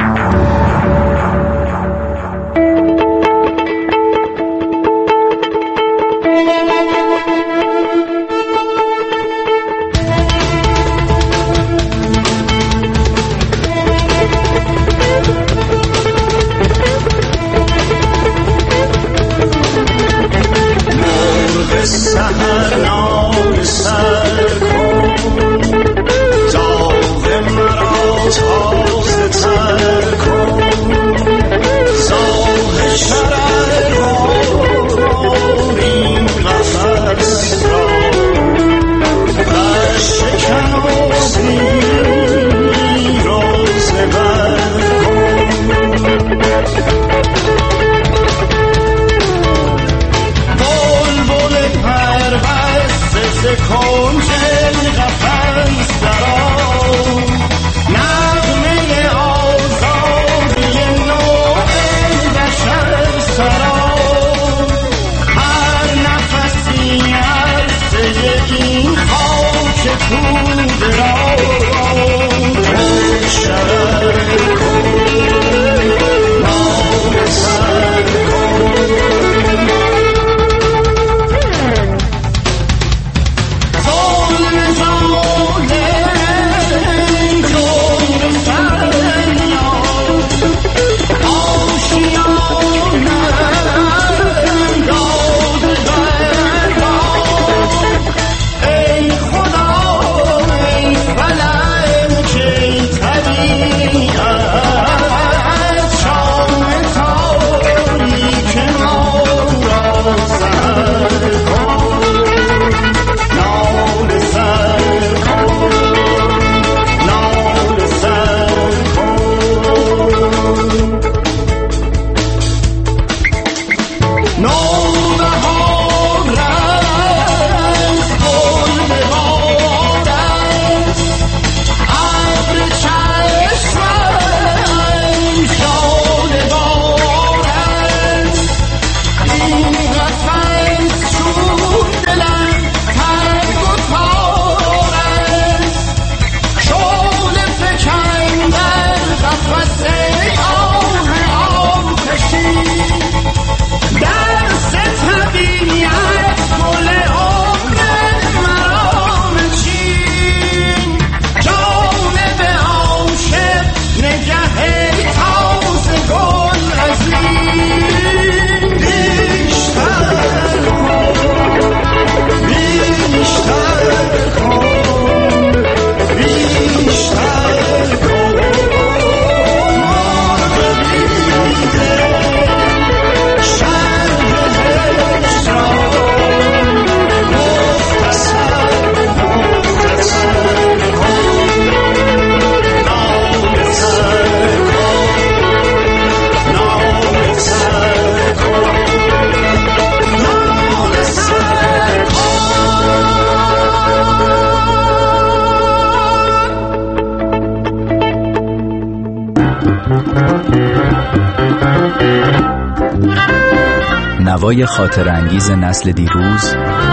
نوای خاطر انگیز نسل دیروز،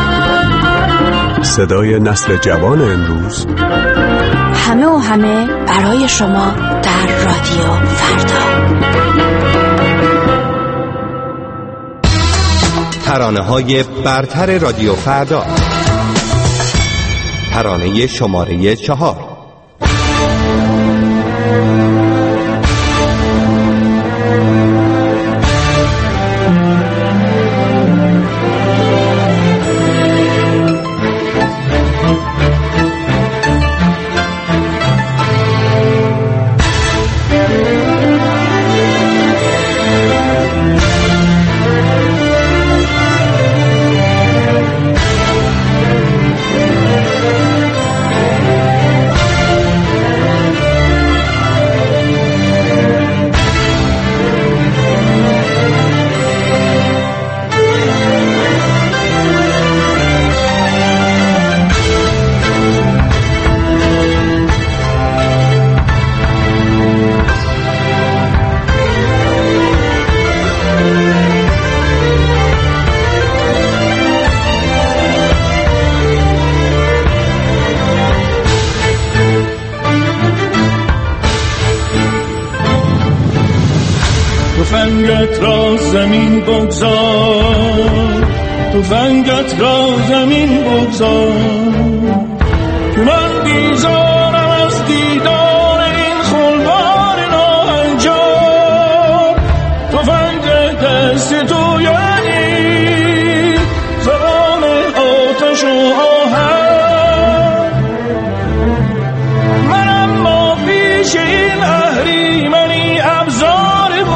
صدای نسل جوان امروز، همه و همه برای شما در رادیو فردا. ترانه‌های برتر رادیو فردا، ترانه شماره چهار. تفنگت را زمین بگذار، تفنگت را زمین بگذار، که من بیزارم از دیدار این خلبان ناهنجار. تفنگ دست تو یعنی زبان آتش و آهن، من اما پیش این اهریمنی ابزار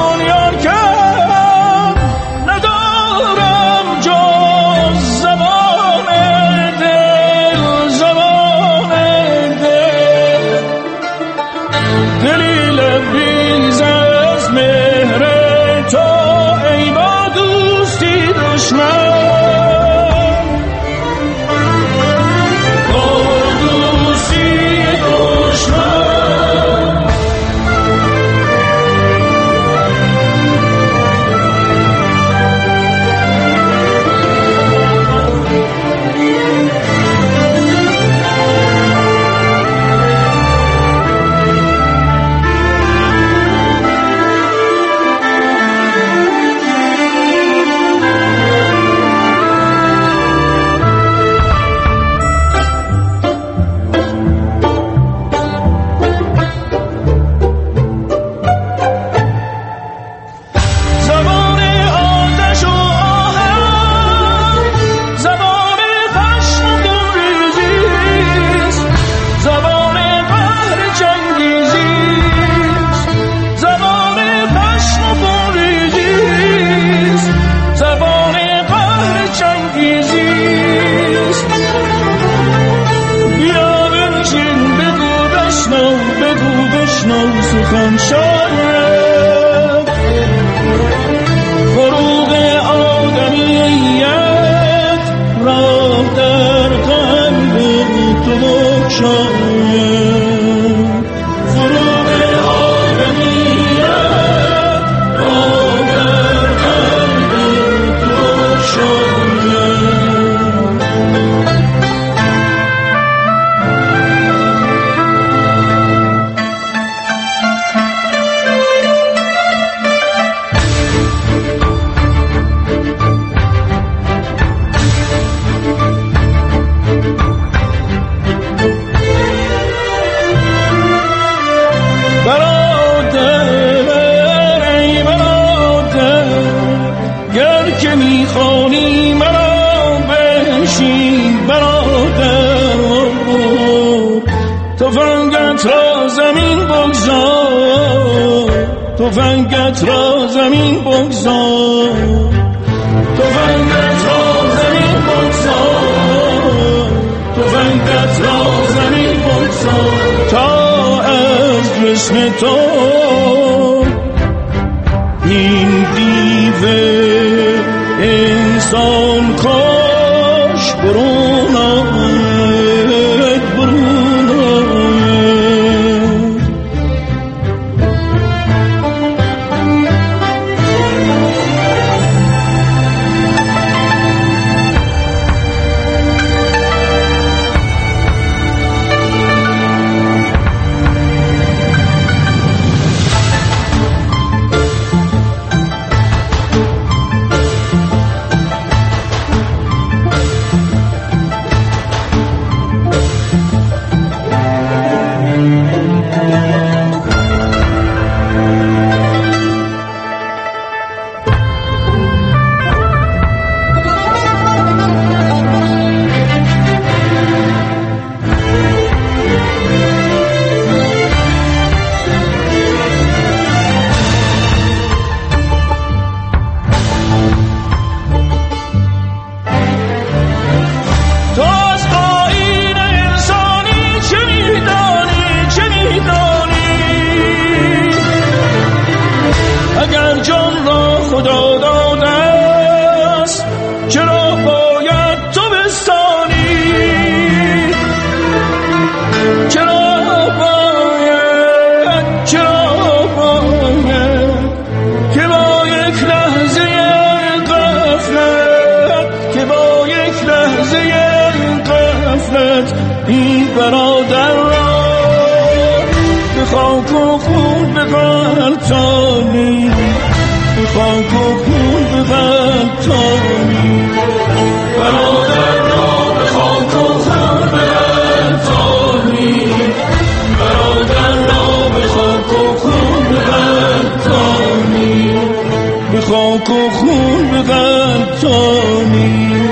سخن شاید فروغ آدمیت را در قلب تو بخشاید، فروغ آدمیت را در قلب تو بخشاید. میخوانی مرا بنشین برادر، تفنگت را زمین بگذار، تفنگت را زمین بگذار، تفنگت را زمین بگذار، تفنگت را زمین بگذار، تا از جسم تو این دیو انسان کاش برون آید، برون آید. این برادر را به خاک و خون بغلطانی، به خاک و خون بغلطانی، برادر را به خاک و خون بغلطانی، برادر را به خاک و خون بغلطانی، به خاک و خون بغلطانی.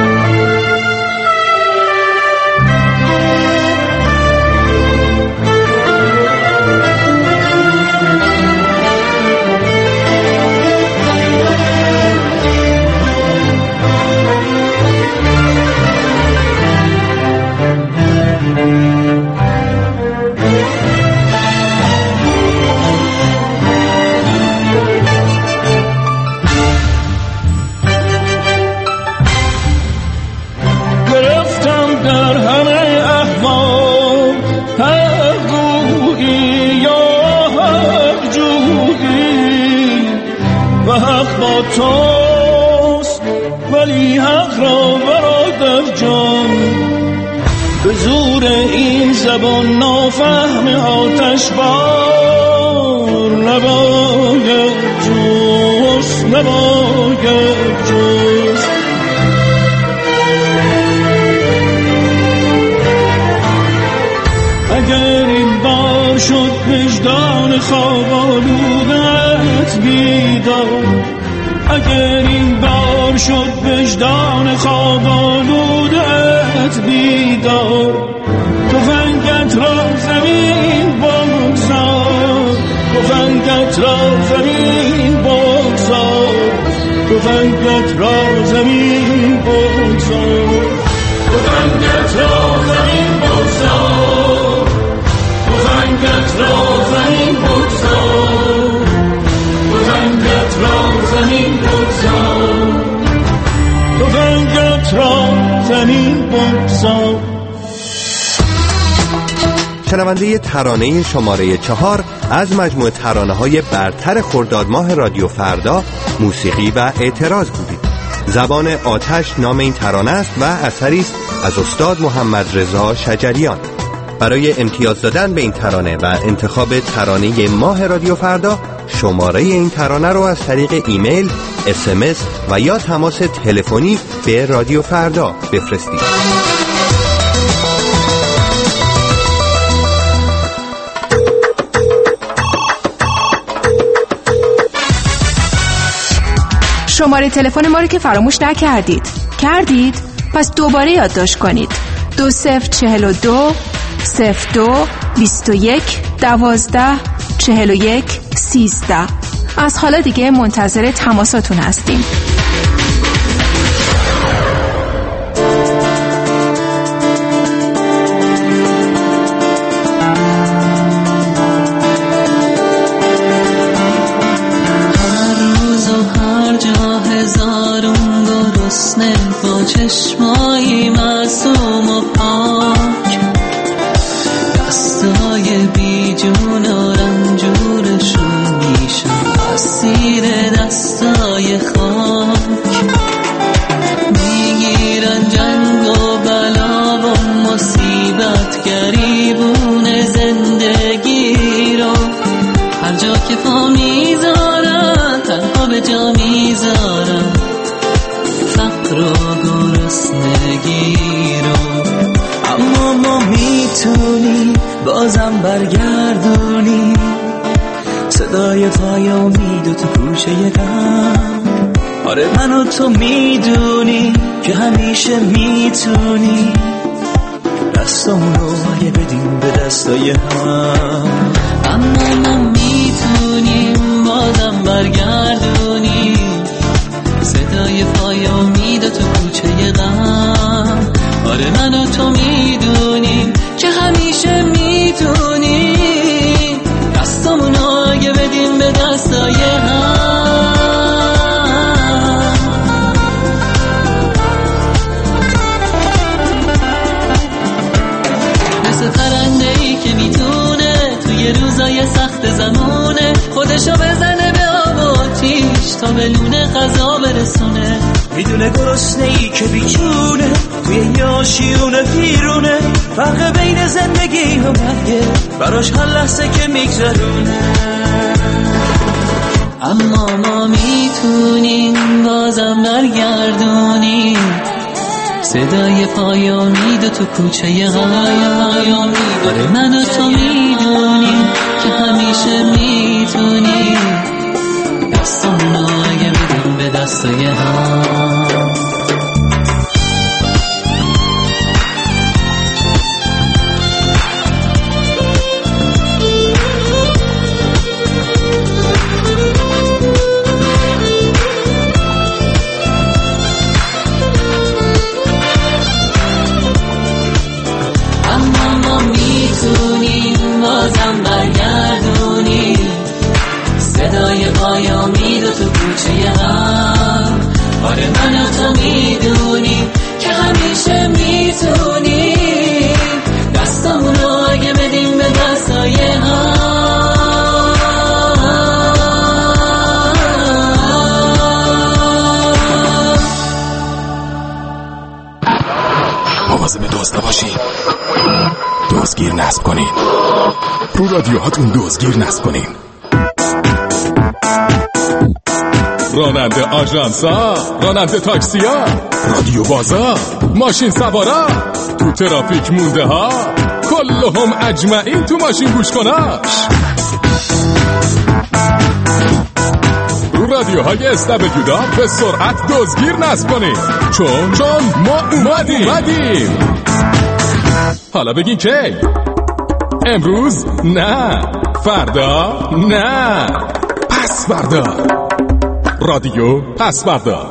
توست ولی حق را برادر جان، به زور این زبان نافهم آتش بار نباید جست، نباید جست. اگر این بار شد وجدان خواب آلودت بیدار، اگر این بار شد وجدان خواب آلودت بیدار، تفنگت را زمین بگذار، تفنگت را زمین بگذار، تفنگت را زمین بگذار، تفنگت را زمین بگذار، تفنگت را زمین بگذار، تفنگت را زمین بگذار، تفنگت را زمین بگذار. شنونده ترانه شماره چهار از مجموعه ترانه‌های برتر خرداد ماه رادیو فردا، موسیقی و اعتراض بودید. زبان آتش نام این ترانه است و اثری است از استاد محمد رضا شجریان. برای امتیاز دادن به این ترانه و انتخاب ترانه ماه رادیو فردا، شماره این ترانه رو از طریق ایمیل، اس ام اس و یا تماس تلفنی به رادیو فردا بفرستید. شماره تلفن ما رو که فراموش نکردید. کردید؟ پس دوباره یادداشت کنید. دو صفر چهل و دو صفر دو بیست و یک دوازده چهل و یک سیزده. از حالا دیگه منتظر تماساتون هستیم. چشمایی معصوم و پاک، دستای بیجون و رنجورشون میشن اسیر دستای خاک، میگیرن جنگ و بلا و مصیبت گریبون زندگی رو، هر جا که پا میذارن تنها به جا میذارن فقر و گرسنگی رو. اما ما میتونیم بازم برگردونیم صدای پای امید و تو گوشه غم. آره من و تو میدونیم که همیشه میتونیم دستامونو اگه بدیم به دستای هم. اما ما میتونیم بازم برگردونیم صدای پای امید و تو کوچه غم. آره من و تو میدونیم که همیشه میتونیم دستامونو اگه بدیم به دستای هم. مثل پرنده‌ای که میتونه توی روزای سخت زمونه خودشو بزنه به آب و آتیش تا به لونه غذا برسونه. میدونه گرسنه ای که بیچونه توی یاشیونه پیرونه، فرق بین زندگی و مرگه براش هر لحظه که میگذرونه. اما ما میتونیم بازم برگردونیم صدای پای امید تو کوچه غیامی. آره من و تو میدونیم که همیشه میتونیم دستمونو اگه بدیم به دستای هم. بازم برگردونی صدای پای امید تو کوچه غم. آره من و تو میدونیم که همیشه میتونیم دستمونو اگه بدیم به دستای هم. مواظب دزد باشین، دزدگیر نصب کنین، رو رادیوهاتون دزدگیر نصب کنین. راننده آژانسا، راننده تاکسیا، رادیو بازا، ماشین سوارا، تو ترافیک مونده ها، کلهم اجمعین تو ماشین گوش کناش. رو رادیوهای استبجودا به سرعت دزدگیر نصب کنین، چون چون ما اومدیم, اومدیم. حالا بگین کی؟ امروز نه، فردا نه، پس فردا. رادیو پس فردا،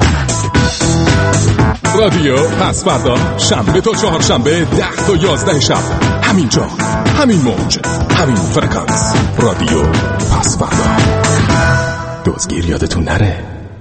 رادیو پس فردا، شنبه تا چهارشنبه ده تا یازده شب، همینجا، همین موج، همین فرکانس. رادیو پس فردا. دزدگیر یادتون نره.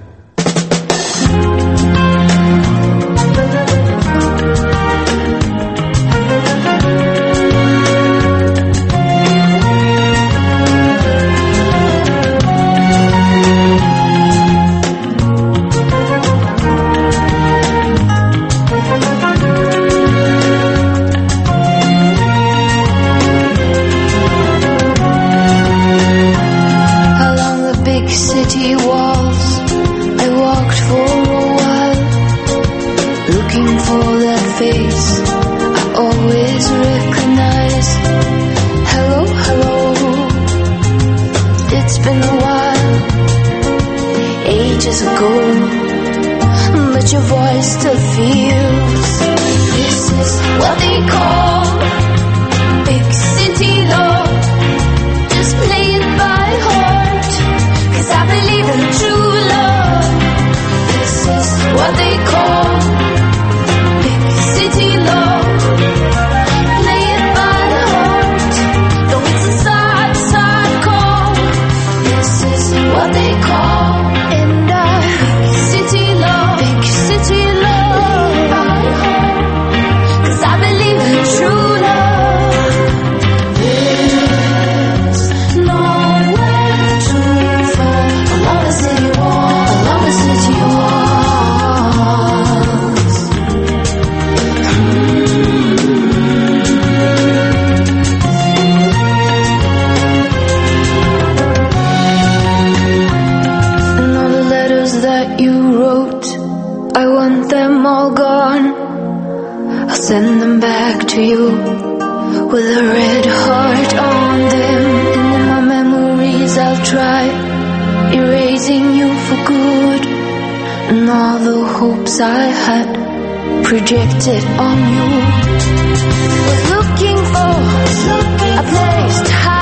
I had projected on you was looking for a place to hide.